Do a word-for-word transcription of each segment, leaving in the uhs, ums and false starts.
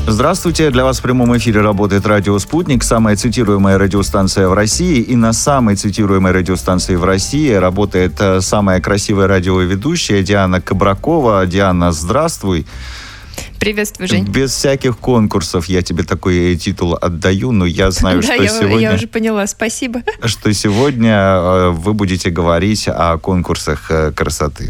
Здравствуйте. Для вас в прямом эфире работает радио «Спутник», самая цитируемая радиостанция в России. И на самой цитируемой радиостанции в России работает самая красивая радиоведущая Диана Кабракова. Диана, здравствуй. Приветствую, Жень. Без всяких конкурсов я тебе такой титул отдаю, но я знаю, да, что я, сегодня... я уже поняла, спасибо. Что сегодня вы будете говорить о конкурсах красоты.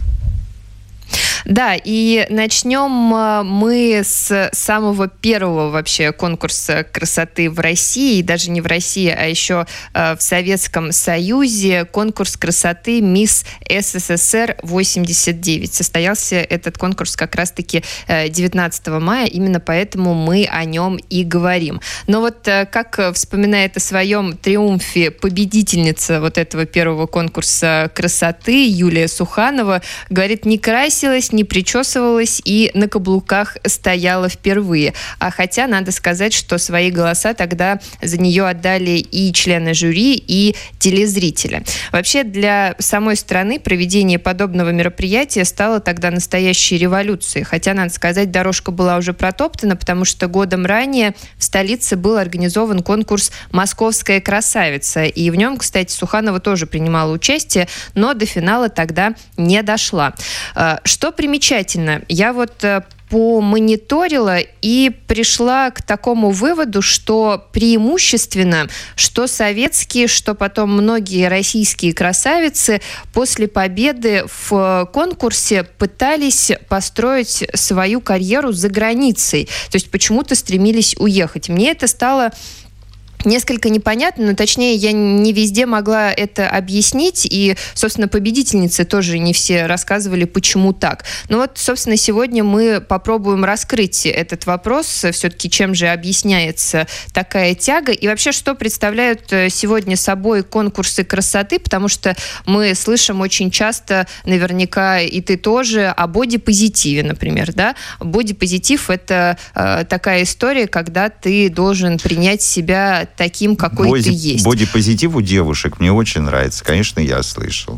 Да, и начнем мы с самого первого вообще конкурса красоты в России, даже не в России, а еще в Советском Союзе, конкурс красоты «Мисс СССР восемьдесят девять». Состоялся этот конкурс как раз-таки девятнадцатого мая, именно поэтому мы о нем и говорим. Но вот как вспоминает о своем триумфе победительница вот этого первого конкурса красоты Юлия Суханова, говорит, не красилась, не причесывалась и на каблуках стояла впервые. А хотя надо сказать, что свои голоса тогда за нее отдали и члены жюри, и телезрители. Вообще для самой страны проведение подобного мероприятия стало тогда настоящей революцией. Хотя, надо сказать, дорожка была уже протоптана, потому что годом ранее в столице был организован конкурс «Московская красавица». И в нем, кстати, Суханова тоже принимала участие, но до финала тогда не дошла. Что примечательно, я вот помониторила и пришла к такому выводу, что преимущественно, что советские, что потом многие российские красавицы после победы в конкурсе пытались построить свою карьеру за границей. То есть почему-то стремились уехать. Мне это стало несколько непонятно, но точнее я не везде могла это объяснить, и, собственно, победительницы тоже не все рассказывали, почему так. Но вот, собственно, сегодня мы попробуем раскрыть этот вопрос, все-таки чем же объясняется такая тяга, и вообще, что представляют сегодня собой конкурсы красоты, потому что мы слышим очень часто, наверняка и ты тоже, о бодипозитиве, например, да? Бодипозитив – это э, такая история, когда ты должен принять себя таким, какой Боди, ты есть. Бодипозитив у девушек мне очень нравится. Конечно, я слышал.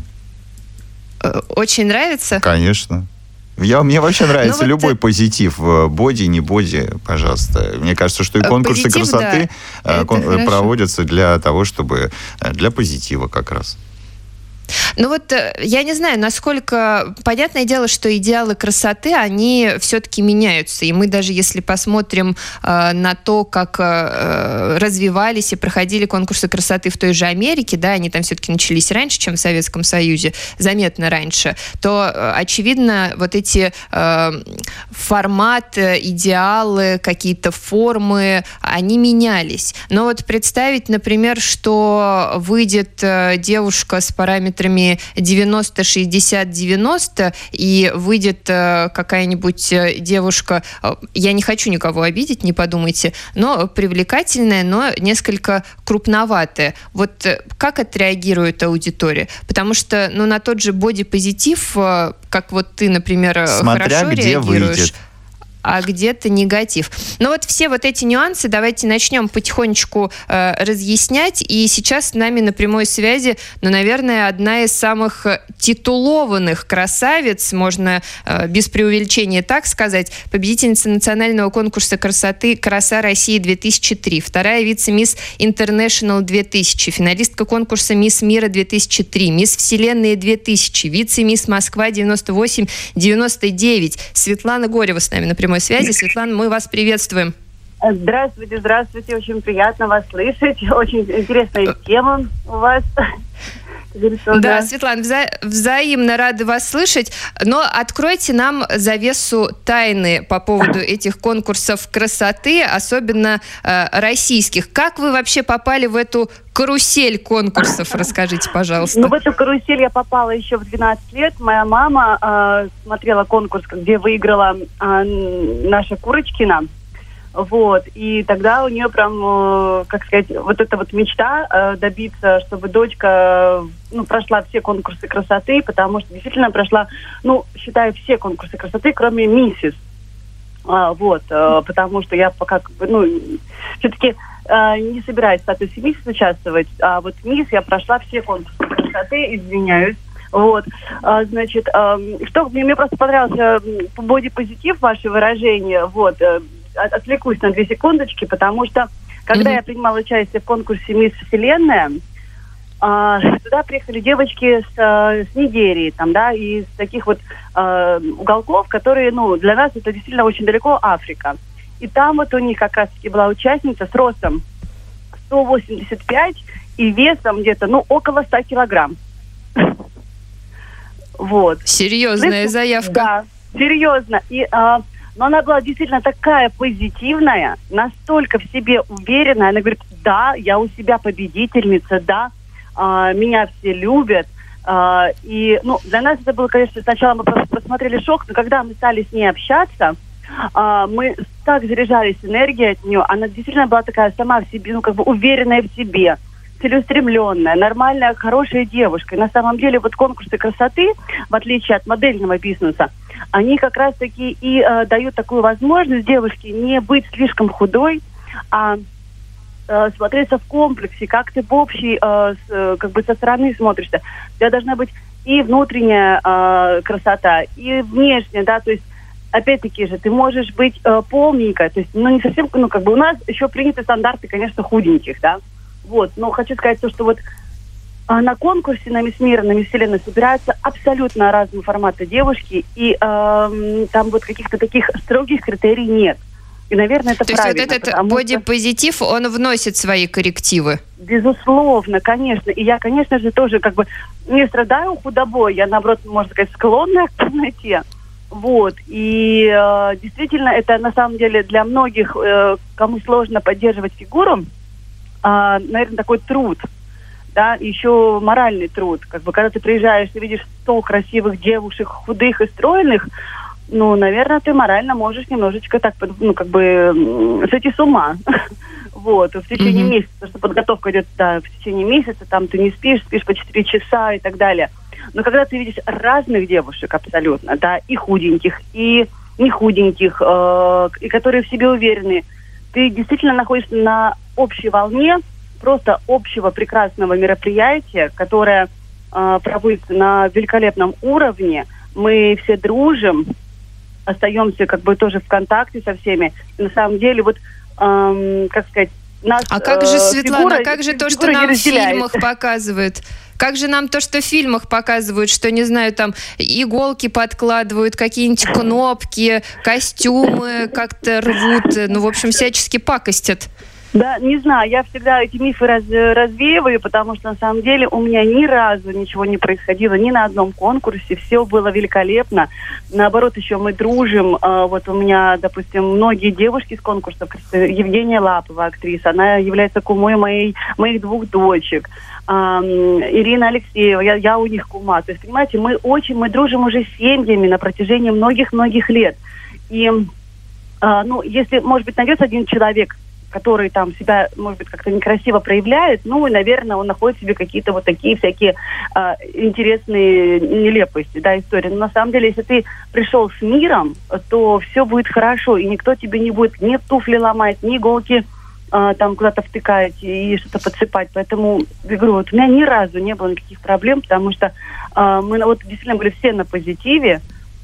Очень нравится? Конечно. Я, мне вообще нравится ну, любой вот... позитив. Боди, не боди, пожалуйста. Мне кажется, что и конкурсы позитив, красоты да. кон- проводятся для того, чтобы... Для позитива как раз. Ну вот я не знаю, насколько... Понятное дело, что идеалы красоты, они все-таки меняются. И мы даже если посмотрим э, на то, как э, развивались и проходили конкурсы красоты в той же Америке, да, они там все-таки начались раньше, чем в Советском Союзе, заметно раньше, то, э, очевидно, вот эти э, форматы, идеалы, какие-то формы, они менялись. Но вот представить, например, что выйдет э, девушка с параметрами девяносто шестьдесят девяносто и выйдет э, какая-нибудь девушка, э, я не хочу никого обидеть, не подумайте, но привлекательная, но несколько крупноватая. Вот э, как отреагирует аудитория? Потому что ну, на тот же бодипозитив, э, как вот ты, например, Смотря хорошо где реагируешь, выйдет. а где-то негатив. Но вот все вот эти нюансы давайте начнем потихонечку э, разъяснять. И сейчас с нами на прямой связи, ну, наверное, одна из самых титулованных красавиц, можно э, без преувеличения так сказать, победительница национального конкурса красоты «Краса России-две тысячи три», вторая вице-мисс International две тысячи, финалистка конкурса «Мисс Мира-две тысячи три», «Мисс Вселенная-две тысячи», вице-мисс Москва девяносто восемь девяносто девять. Светлана Горева с нами на прямой связи. Светлана, мы вас приветствуем. Здравствуйте, здравствуйте. Очень приятно вас слышать. Очень интересная тема у вас. Да, да, Светлана, вза- взаимно рады вас слышать, но откройте нам завесу тайны по поводу этих конкурсов красоты, особенно э, российских. Как вы вообще попали в эту карусель конкурсов? Расскажите, пожалуйста. Ну, в эту карусель я попала еще в двенадцать лет. Моя мама э, смотрела конкурс, где выиграла э, наша Курочкина. Вот, и тогда у нее прям, э, как сказать, вот эта вот мечта э, добиться, чтобы дочка, ну, прошла все конкурсы красоты, потому что действительно прошла, ну, считаю, все конкурсы красоты, кроме миссис. А, вот, э, потому что я пока, ну, все-таки э, не собираюсь в статусе миссис участвовать, а вот мисс я прошла все конкурсы красоты, извиняюсь. Вот, а, значит, а, что мне, мне просто понравился бодипозитив, ваше выражение, вот, отвлекусь на две секундочки, потому что, когда mm-hmm. я принимала участие в конкурсе «Мисс Вселенная», а, туда приехали девочки с, с Нигерии, там, да, из таких вот а, уголков, которые, ну, для нас это действительно очень далеко Африка. И там вот у них как раз-таки была участница с ростом сто восемьдесят пять и весом где-то, ну, около ста килограмм. Вот. Серьезная заявка. Да, серьезно. И, а, но она была действительно такая позитивная, настолько в себе уверенная. Она говорит, да, я у себя победительница, да, а, меня все любят. А, и, ну, для нас это было, конечно, сначала мы просто посмотрели шок, но когда мы стали с ней общаться, а, мы так заряжались энергией от нее. Она действительно была такая сама в себе, ну, как бы уверенная в себе, целеустремленная, нормальная, хорошая девушка. И на самом деле вот конкурсы красоты, в отличие от модельного бизнеса, они как раз-таки и э, дают такую возможность девушке не быть слишком худой, а э, смотреться в комплексе, как ты в общей, э, с, как бы со стороны смотришься. У тебя должна быть и внутренняя э, красота, и внешняя, да, то есть опять-таки же, ты можешь быть э, полненькая, то есть, ну, не совсем, ну, как бы у нас еще приняты стандарты, конечно, худеньких, да. Вот, но хочу сказать то, что вот а, на конкурсе на Мисс Мира, на Мисс Вселенная собираются абсолютно разного формата девушки, и э, там вот каких-то таких строгих критерий нет. И, наверное, это то правильно. То есть вот этот бодипозитив, что... он вносит свои коррективы? Безусловно, конечно. И я, конечно же, тоже как бы не страдаю худобой, я, наоборот, можно сказать, склонная к полноте. Вот, и э, действительно, это на самом деле для многих, э, кому сложно поддерживать фигуру, Uh, наверное, такой труд, да, еще моральный труд. Как бы, когда ты приезжаешь и видишь сто красивых девушек, худых и стройных, ну, наверное, ты морально можешь немножечко так, ну, как бы, сойти с ума. Вот, в течение mm-hmm. месяца, потому что подготовка идет, да, в течение месяца, там ты не спишь, спишь по четыре часа и так далее. Но когда ты видишь разных девушек абсолютно, да, и худеньких, и не худеньких, э, и которые в себе уверены, ты действительно находишься на общей волне просто общего прекрасного мероприятия, которое э, проводится на великолепном уровне. Мы все дружим, остаемся как бы тоже в контакте со всеми. И на самом деле, вот, э, как сказать, нас... А как же, Светлана, фигура, как же то, что нам в фильмах показывают? Как же нам то, что в фильмах показывают, что, не знаю, там иголки подкладывают, какие-нибудь кнопки, костюмы как-то рвут, ну, в общем, всячески пакостят? Да, не знаю, я всегда эти мифы раз, развеиваю, потому что на самом деле у меня ни разу ничего не происходило, ни на одном конкурсе, все было великолепно. Наоборот, еще мы дружим. Вот у меня, допустим, многие девушки с конкурсов, Евгения Лапова, актриса, она является кумой моей, моих двух дочек. Ирина Алексеева, я, я у них кума. То есть, понимаете, мы очень, мы дружим уже с семьями на протяжении многих-многих лет. И, ну, если, может быть, найдется один человек, который там себя, может быть, как-то некрасиво проявляет, ну, и, наверное, он находит в себе какие-то вот такие всякие э, интересные нелепости, да, истории. Но на самом деле, если ты пришел с миром, то все будет хорошо, и никто тебе не будет ни туфли ломать, ни иголки э, там куда-то втыкать и что-то подсыпать. Поэтому, я говорю, вот у меня ни разу не было никаких проблем, потому что э, мы вот действительно были все на позитиве,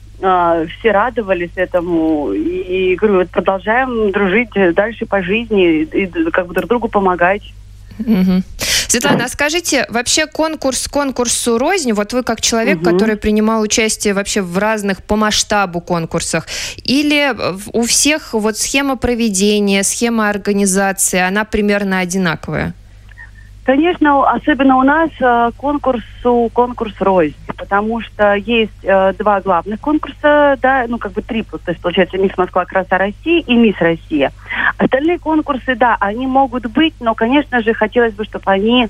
все радовались этому, и, говорю, вот продолжаем дружить дальше по жизни и как бы друг другу помогать. Угу. Светлана, а скажите, вообще конкурс конкурсу рознь, вот вы как человек, угу. который принимал участие вообще в разных по масштабу конкурсах, или у всех вот схема проведения, схема организации, она примерно одинаковая? Конечно, особенно у нас конкурсу конкурс рознь, потому что есть э, два главных конкурса, да, ну как бы три, то есть получается Мисс Москва, Краса России и Мисс Россия. Остальные конкурсы, да, они могут быть, но, конечно же, хотелось бы, чтобы они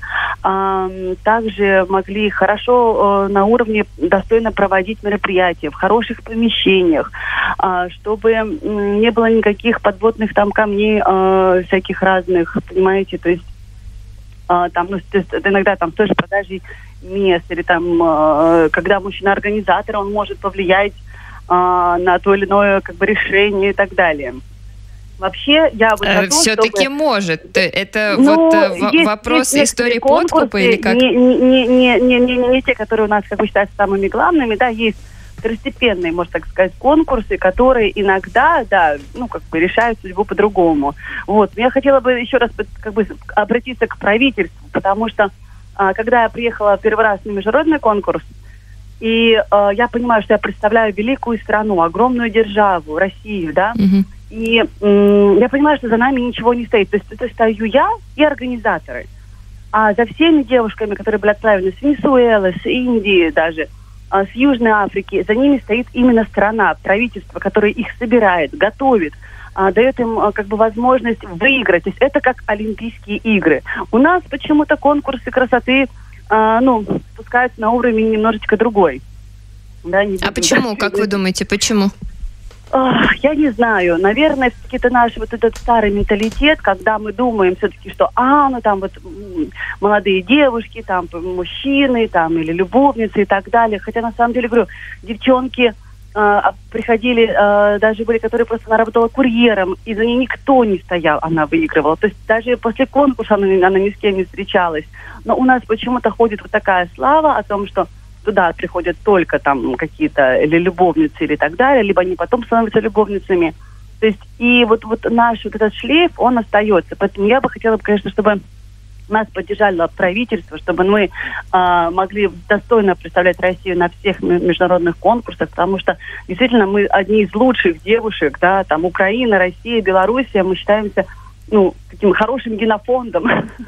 э, также могли хорошо э, на уровне достойно проводить мероприятия в хороших помещениях, э, чтобы э, не было никаких подводных там камней э, всяких разных, понимаете, то есть там, ну, то есть, иногда там тоже продажи мест, или там, э, когда мужчина-организатор, он может повлиять э, на то или иное как бы решение и так далее. Вообще, я вот за то, все-таки чтобы... может. Это ну, вот есть, вопрос есть истории подкупа или как? Не, не, не, не, не, не, не те, которые у нас как бы считаются самыми главными, да, есть второстепенные, можно так сказать, конкурсы, которые иногда, да, ну, как бы решают судьбу по-другому. Вот. Я хотела бы еще раз как бы обратиться к правительству, потому что, а, когда я приехала первый раз на международный конкурс, и а, я понимаю, что я представляю великую страну, огромную державу, Россию, да, Mm-hmm. и м- я понимаю, что за нами ничего не стоит. То есть это стою я и организаторы. А за всеми девушками, которые были отправлены с Венесуэлы, с Индии даже, а, с Южной Африки, за ними стоит именно страна, правительство, которое их собирает, готовит, а, дает им а, как бы возможность выиграть. То есть это как Олимпийские игры. У нас почему-то конкурсы красоты, а, ну, спускаются на уровень немножечко другой. Да, не а почему? Как вы думаете, почему? Я не знаю. Наверное, все-таки это наш вот этот старый менталитет, когда мы думаем все-таки, что, а, ну там вот молодые девушки, там мужчины, там или любовницы и так далее. Хотя на самом деле, говорю, девчонки э, приходили, э, даже были, которые просто она работала курьером, и за ней никто не стоял, она выигрывала. То есть даже после конкурса она, она ни с кем не встречалась. Но у нас почему-то ходит вот такая слава о том, что туда приходят только там какие-то или любовницы или так далее, либо они потом становятся любовницами. То есть и вот, вот наш вот этот шлейф, он остается. Поэтому я бы хотела, конечно, чтобы нас поддержало правительство, чтобы мы э, могли достойно представлять Россию на всех международных конкурсах, потому что действительно мы одни из лучших девушек, да, там Украина, Россия, Белоруссия, мы считаемся, ну, таким хорошим генофондом,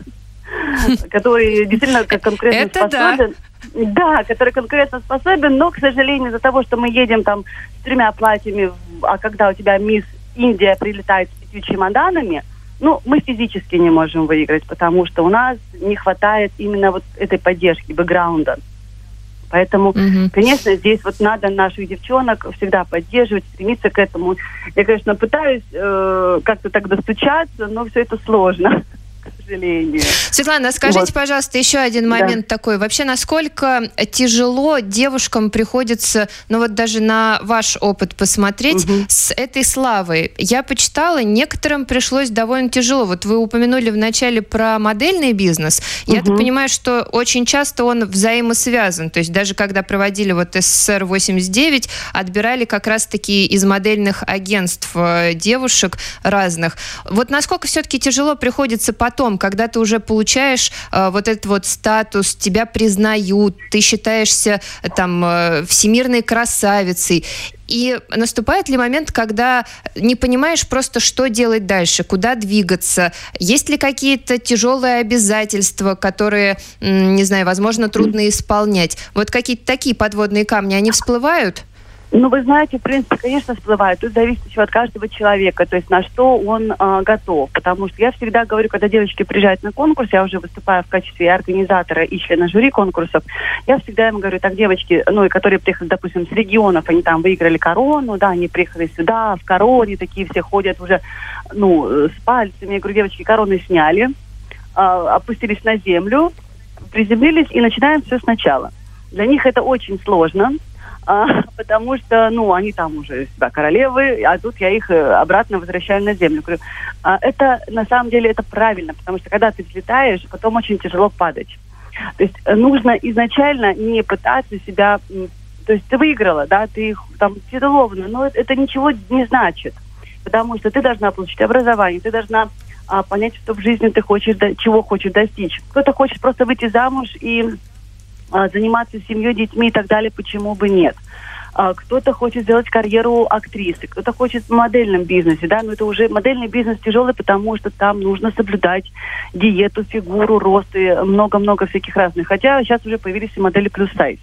который действительно конкурентно способен. Да, который конкурентно способен, но, к сожалению, из-за того, что мы едем там с тремя платьями, а когда у тебя мисс Индия прилетает с пятью чемоданами, ну, мы физически не можем выиграть, потому что у нас не хватает именно вот этой поддержки, бэкграунда. Поэтому, mm-hmm. конечно, здесь вот надо наших девчонок всегда поддерживать, стремиться к этому. Я, конечно, пытаюсь э, как-то так достучаться, но все это сложно. К сожалению. Светлана, скажите, вот. пожалуйста, еще один момент да. такой. Вообще, насколько тяжело девушкам приходится, ну вот даже на ваш опыт посмотреть, угу. с этой славой? Я почитала, некоторым пришлось довольно тяжело. Вот вы упомянули вначале про модельный бизнес. Угу. Я так понимаю, что очень часто он взаимосвязан. То есть даже когда проводили вот эс эс эс эр восемьдесят девять, отбирали как раз-таки из модельных агентств девушек разных. Вот насколько все-таки тяжело приходится потом, когда ты уже получаешь э, вот этот вот статус, тебя признают, ты считаешься там э, всемирной красавицей. И наступает ли момент, когда не понимаешь просто, что делать дальше, куда двигаться? Есть ли какие-то тяжелые обязательства, которые, не знаю, возможно, трудно исполнять? Вот какие-то такие подводные камни, они всплывают? Ну, вы знаете, в принципе, конечно, всплывает. Тут зависит еще от каждого человека, то есть на что он э, готов. Потому что я всегда говорю, когда девочки приезжают на конкурс, я уже выступаю в качестве организатора и члена жюри конкурсов, я всегда им говорю, так, девочки, ну, и которые приехали, допустим, с регионов, они там выиграли корону, да, они приехали сюда, в короне, такие все ходят уже, ну, с пальцами. Я говорю, девочки, короны сняли, э, опустились на землю, приземлились и начинаем все сначала. Для них это очень сложно. А, потому что, ну, они там уже себя королевы, а тут я их обратно возвращаю на землю. Говорю, а, это, на самом деле, это правильно, потому что, когда ты взлетаешь, потом очень тяжело падать. То есть нужно изначально не пытаться себя... То есть ты выиграла, да, ты там титулована, но это, это ничего не значит, потому что ты должна получить образование, ты должна а, понять, что в жизни ты хочешь, чего хочешь достичь. Кто-то хочет просто выйти замуж и... заниматься семьей, детьми и так далее, почему бы нет. А, кто-то хочет сделать карьеру актрисы, кто-то хочет в модельном бизнесе, да, но это уже модельный бизнес тяжелый, потому что там нужно соблюдать диету, фигуру, рост и много-много всяких разных. Хотя сейчас уже появились и модели плюс-сайз.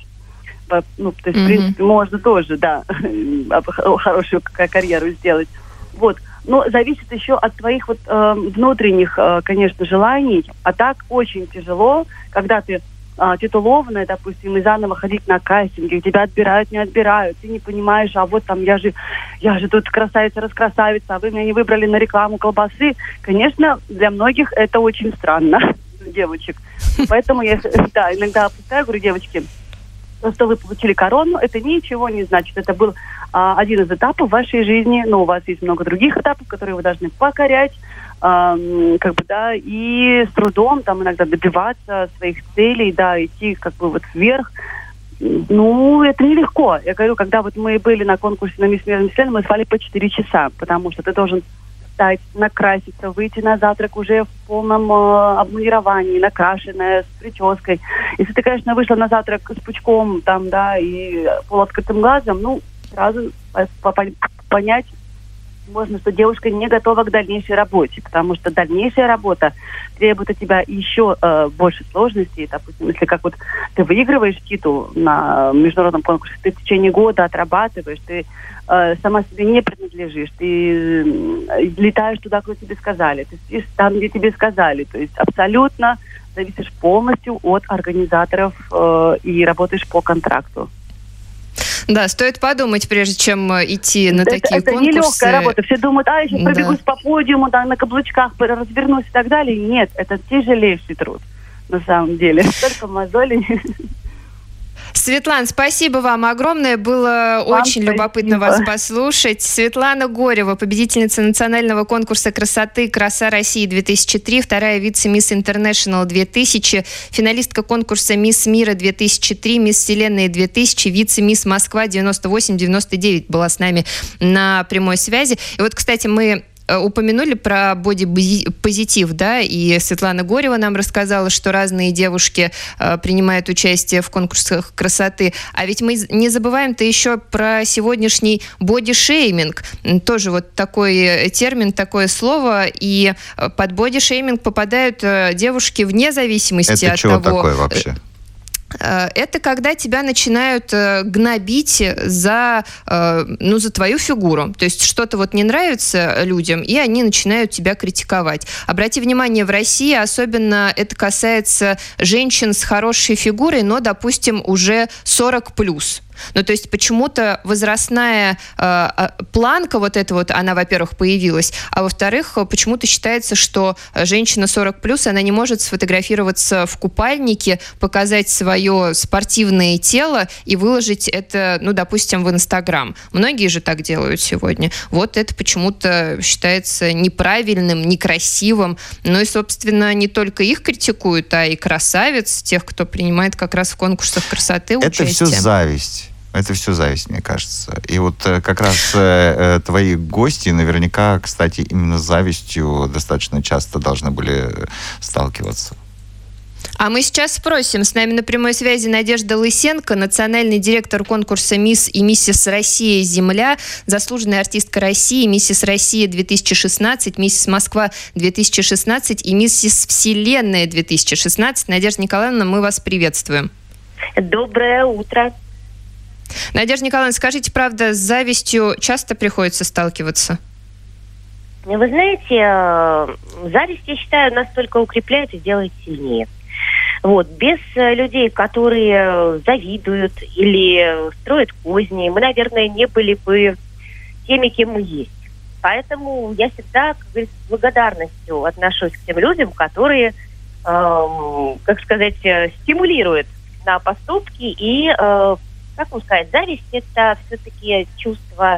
Ну, то есть, mm-hmm. в принципе, можно тоже, да, хорошую карьеру сделать. Вот. Но зависит еще от твоих вот э, внутренних, э, конечно, желаний. А так очень тяжело, когда ты а, титулованная, допустим, и заново ходить на кастинги, тебя отбирают, не отбирают, ты не понимаешь, а вот там я же, я же тут красавица-раскрасавица, а вы меня не выбрали на рекламу колбасы. Конечно, для многих это очень странно, девочек. Поэтому я, да, иногда опускаю, говорю, девочки, то, что вы получили корону, это ничего не значит. Это был а, один из этапов вашей жизни, но у вас есть много других этапов, которые вы должны покорять, а, как бы, да, и с трудом там иногда добиваться своих целей, да, идти как бы вот вверх. Ну, это нелегко. Я говорю, когда вот мы были на конкурсе на «Мисс Мир Мисс Вселенная», мы спали по четыре часа, потому что ты должен встать, накраситься, выйти на завтрак уже в полном э, обмундировании, накрашенная, с прической. Если ты, конечно, вышла на завтрак с пучком там, да, и полуоткрытым глазом, ну, сразу понять можно, что девушка не готова к дальнейшей работе, потому что дальнейшая работа требует от тебя еще э, больше сложностей. Допустим, если как вот ты выигрываешь титул на международном конкурсе, ты в течение года отрабатываешь, ты э, сама себе не принадлежишь, ты э, летаешь туда, куда тебе сказали, ты спишь там, где тебе сказали. То есть абсолютно зависишь полностью от организаторов э, и работаешь по контракту. Да, стоит подумать, прежде чем идти на это, такие это конкурсы. Это нелегкая работа. Все думают, а, я сейчас да. пробегусь по подиуму, да, на каблучках, развернусь и так далее. Нет, это тяжелейший труд, на самом деле. Столько мозолей. Светлана, спасибо вам огромное. Было вам очень спасибо. любопытно вас послушать. Светлана Горева, победительница национального конкурса красоты «Краса России-две тысячи три», вторая вице-мисс Интернешнл две тысячи, финалистка конкурса «Мисс Мира-две тысячи три», «Мисс Вселенная-две тысячи», вице-мисс Москва девяносто восемь девяносто девять была с нами на прямой связи. И вот, кстати, мы упомянули про бодипозитив, да, и Светлана Горева нам рассказала, что разные девушки э, принимают участие в конкурсах красоты. А ведь мы не забываем-то еще про сегодняшний бодишейминг. Тоже вот такой термин, такое слово. И под бодишейминг попадают э, девушки вне зависимости Это от чего того... такое вообще? Это когда тебя начинают гнобить за, ну, за твою фигуру. То есть что-то вот не нравится людям, и они начинают тебя критиковать. Обрати внимание, в России особенно это касается женщин с хорошей фигурой, но, допустим, уже сорок плюс. Ну, то есть почему-то возрастная э, планка вот эта вот, она, во-первых, появилась, а во-вторых, почему-то считается, что женщина сорок плюс, она не может сфотографироваться в купальнике, показать свое спортивное тело и выложить это, ну, допустим, в Инстаграм. Многие же так делают сегодня. Вот это почему-то считается неправильным, некрасивым. Ну и, собственно, не только их критикуют, а и красавиц, тех, кто принимает как раз в конкурсах красоты участие. Это все зависть. Это все зависть, мне кажется. И вот как раз э, твои гости наверняка, кстати, именно с завистью достаточно часто должны были сталкиваться. А мы сейчас спросим. С нами на прямой связи Надежда Лысенко, национальный директор конкурса «Мисс и Миссис Россия Земля», заслуженная артистка России, «Миссис Россия-две тысячи шестнадцать», «Миссис Москва-две тысячи шестнадцать» и «Миссис Вселенная-две тысячи шестнадцать». Надежда Николаевна, мы вас приветствуем. Доброе утро. Надежда Николаевна, скажите, правда, с завистью часто приходится сталкиваться? Вы знаете, зависть, я считаю, нас только укрепляет и делает сильнее. Вот. Без людей, которые завидуют или строят козни, мы, наверное, не были бы теми, кем мы есть. Поэтому я всегда, как говорится, с благодарностью отношусь к тем людям, которые, эм, как сказать, стимулируют на поступки и... Э, Как вам сказать, зависть – это все-таки чувство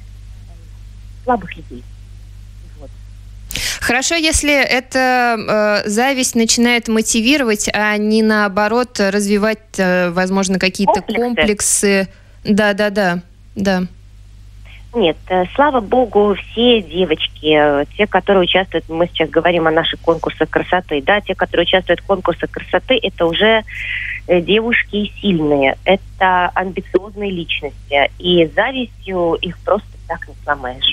слабых людей. Вот. Хорошо, если эта э, зависть начинает мотивировать, а не наоборот развивать, э, возможно, какие-то комплексы. комплексы. Да, да, да, да. Нет, э, слава богу, все девочки, э, те, которые участвуют, мы сейчас говорим о наших конкурсах красоты, да, те, которые участвуют в конкурсах красоты, это уже э, девушки сильные, это амбициозные личности, и завистью их просто так не сломаешь.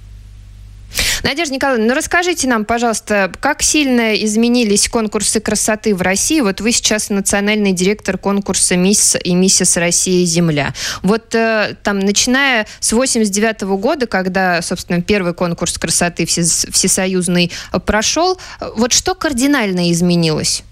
Надежда Николаевна, ну расскажите нам, пожалуйста, как сильно изменились конкурсы красоты в России? Вот вы сейчас национальный директор конкурса «Мисс и Миссис Россия Земля». Вот э, там, начиная с восемьдесят девятого года, когда, собственно, первый конкурс красоты всес, всесоюзный прошел, вот что кардинально изменилось?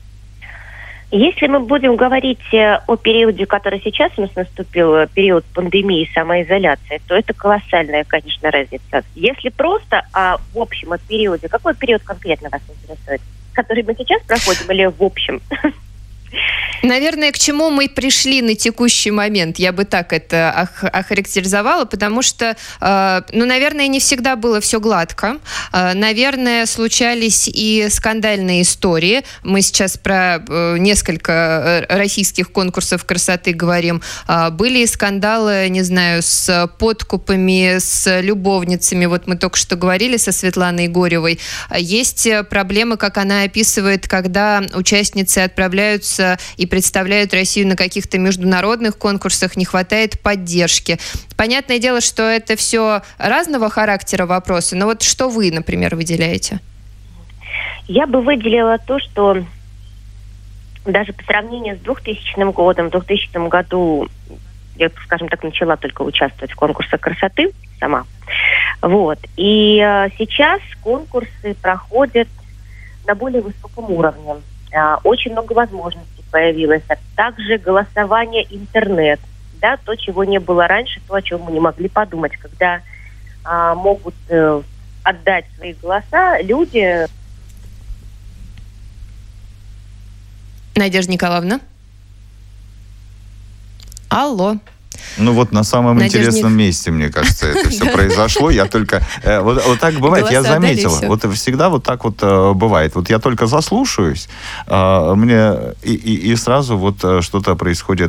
Если мы будем говорить о периоде, который сейчас у нас наступил, период пандемии и самоизоляции, то это колоссальная, конечно, разница. Если просто о в общем о периоде, какой период конкретно вас интересует? Который мы сейчас проходим или в общем? Наверное, к чему мы пришли на текущий момент, я бы так это ох- охарактеризовала, потому что, э, ну, наверное, не всегда было все гладко. Э, наверное, случались и скандальные истории. Мы сейчас про э, несколько российских конкурсов красоты говорим. Э, были и скандалы, не знаю, с подкупами, с любовницами. Вот мы только что говорили со Светланой Горевой. Есть проблемы, как она описывает, когда участницы отправляются и представляют Россию на каких-то международных конкурсах, не хватает поддержки. Понятное дело, что это все разного характера вопросы, но вот что вы, например, выделяете? Я бы выделила то, что даже по сравнению с двухтысячным годом, в двухтысячном году я, скажем так, начала только участвовать в конкурсах красоты сама. Вот. И э, сейчас конкурсы проходят на более высоком уровне. Э, очень много возможностей появилось, а также голосование, интернет, да, то, чего не было раньше, то, о чем мы не могли подумать, когда а, могут э, отдать свои голоса люди. Надежда Николаевна? Алло. Ну вот на самом Надежда интересном Ник... месте, мне кажется, это все произошло. Я только... Э, вот, вот так бывает, я заметил. Вот всегда вот так вот э, бывает. Вот я только заслушаюсь, э, мне и, и, и сразу вот что-то происходит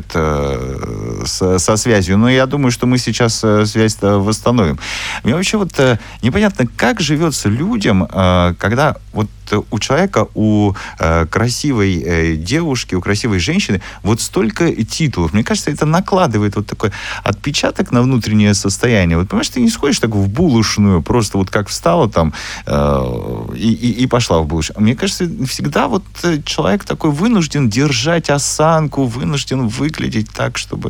э, с, со связью. Но я думаю, что мы сейчас э, связь-то восстановим. Мне вообще вот э, непонятно, как живется людям, э, когда вот у человека, у э, красивой э, девушки, у красивой женщины вот столько титулов. Мне кажется, это накладывает вот такой отпечаток на внутреннее состояние. Вот, понимаешь, ты не сходишь так в булочную, просто вот как встала там э, и, и, и пошла в булочную. Мне кажется, всегда вот человек такой вынужден держать осанку, вынужден выглядеть так, чтобы...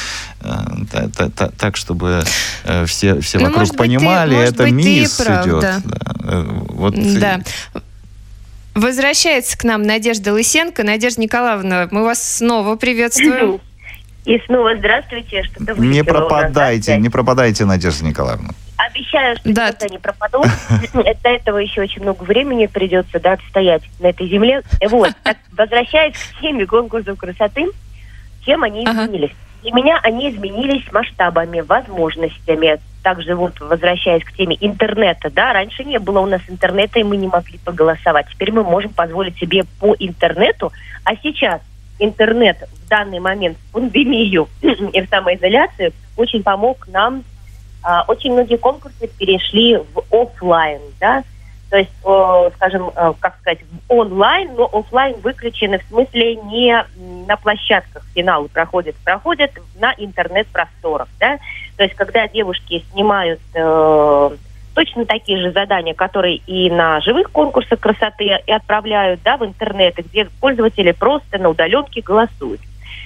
Так, так, так, чтобы э, все, все ну, вокруг понимали, ты, это мисс идет. Да. Да. Вот. Да. Возвращается к нам Надежда Лысенко. Надежда Николаевна, мы вас снова приветствуем. И снова здравствуйте. Что-то не пропадайте, не пропадайте, Надежда Николаевна. Обещаю, что да. никогда не пропаду. До этого еще очень много времени придется, да, отстоять на этой земле. Вот. Так, возвращаясь к теме конкурсов красоты, чем они изменились? Ага. Для меня они изменились масштабами, возможностями. Также вот, возвращаясь к теме интернета, да, раньше не было у нас интернета, и мы не могли поголосовать. Теперь мы можем позволить себе по интернету, а сейчас интернет в данный момент в пандемию и в самоизоляцию очень помог нам. А, очень многие конкурсы перешли в офлайн, да, то есть, о, скажем, о, как сказать, в онлайн, но офлайн выключены, в смысле не на площадках финалы проходят, проходят на интернет-просторах, да, то есть, когда девушки снимают э, точно такие же задания, которые и на живых конкурсах красоты, и отправляют, да, в интернет, где пользователи просто на удаленке голосуют.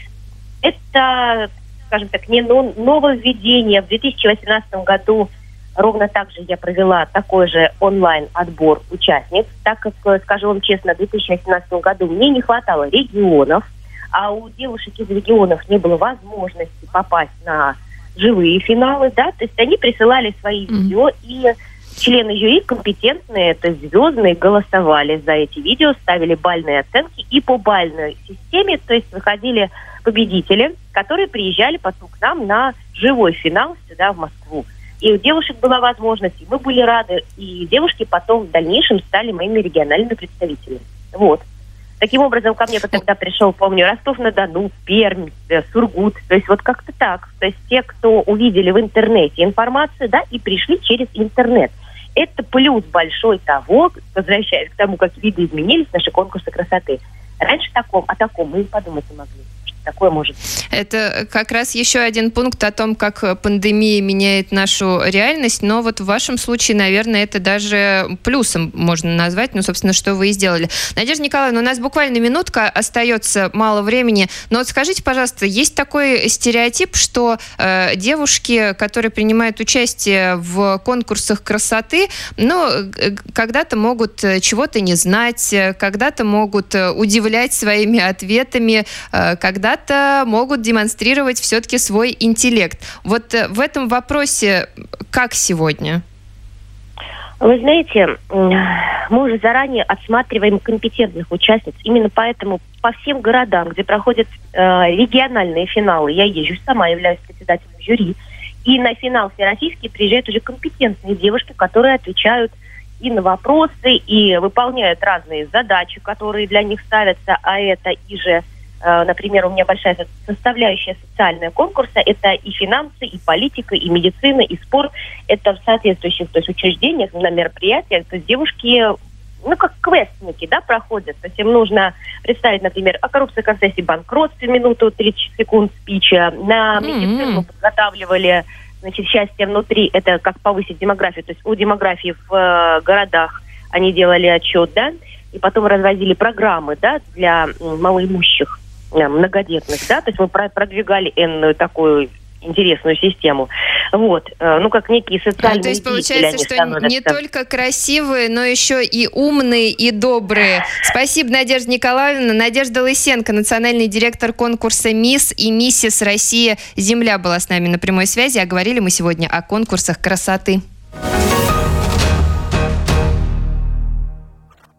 Это, скажем так, не нововведение. В две тысячи восемнадцатом году ровно так же я провела такой же онлайн-отбор участниц, так как, скажу вам честно, в две тысячи восемнадцатом году мне не хватало регионов, а у девушек из регионов не было возможности попасть на живые финалы, да, то есть они присылали свои mm-hmm. видео, и члены жюри компетентные, то есть звездные, голосовали за эти видео, ставили бальные оценки, и по бальной системе, то есть выходили победители, которые приезжали потом к нам на живой финал сюда, в Москву. И у девушек была возможность, и мы были рады, и девушки потом в дальнейшем стали моими региональными представителями. Вот. Таким образом, ко мне тогда пришел, помню, Ростов-на-Дону, Пермь, Сургут. То есть вот как-то так. То есть те, кто увидели в интернете информацию, да, и пришли через интернет. Это плюс большой того, возвращаясь к тому, как виды изменились, наши конкурсы красоты. Раньше таком, о таком мы и подумать не могли. Такое может. Это как раз еще один пункт о том, как пандемия меняет нашу реальность, но вот в вашем случае, наверное, это даже плюсом можно назвать, ну, собственно, что вы и сделали. Надежда Николаевна, у нас буквально минутка, остается мало времени, но вот скажите, пожалуйста, есть такой стереотип, что э, девушки, которые принимают участие в конкурсах красоты, ну, когда-то могут чего-то не знать, когда-то могут удивлять своими ответами, э, когда то могут демонстрировать все-таки свой интеллект. Вот в этом вопросе как сегодня? Вы знаете, мы уже заранее отсматриваем компетентных участниц. Именно поэтому по всем городам, где проходят э, региональные финалы. Я езжу, сама являюсь председателем жюри. И на финал всероссийский приезжают уже компетентные девушки, которые отвечают и на вопросы, и выполняют разные задачи, которые для них ставятся. А это и же, э, например, у меня большая составляющая социальная конкурса. Это и финансы, и политика, и медицина, и спорт. Это в соответствующих, то есть, учреждениях, на мероприятиях. То есть девушки, ну, как квестники, да, проходят. То есть им нужно представить, например, о коррупции, концессии, банкротстве, минуту тридцать секунд спича. На медицину mm-hmm. подготавливали, значит, счастье внутри, это как повысить демографию. То есть у демографии в э, городах они делали отчет, да, и потом развозили программы, да, для э, малоимущих, э, многодетных, да, то есть мы про- продвигали энную такую интересную систему. Вот. Ну, как некие социальные... А, то есть получается, что не только красивые, но еще и умные, и добрые. Спасибо, Надежда Николаевна. Надежда Лысенко, национальный директор конкурса «Мисс» и «Миссис Россия Земля» была с нами на прямой связи. А говорили мы сегодня о конкурсах красоты.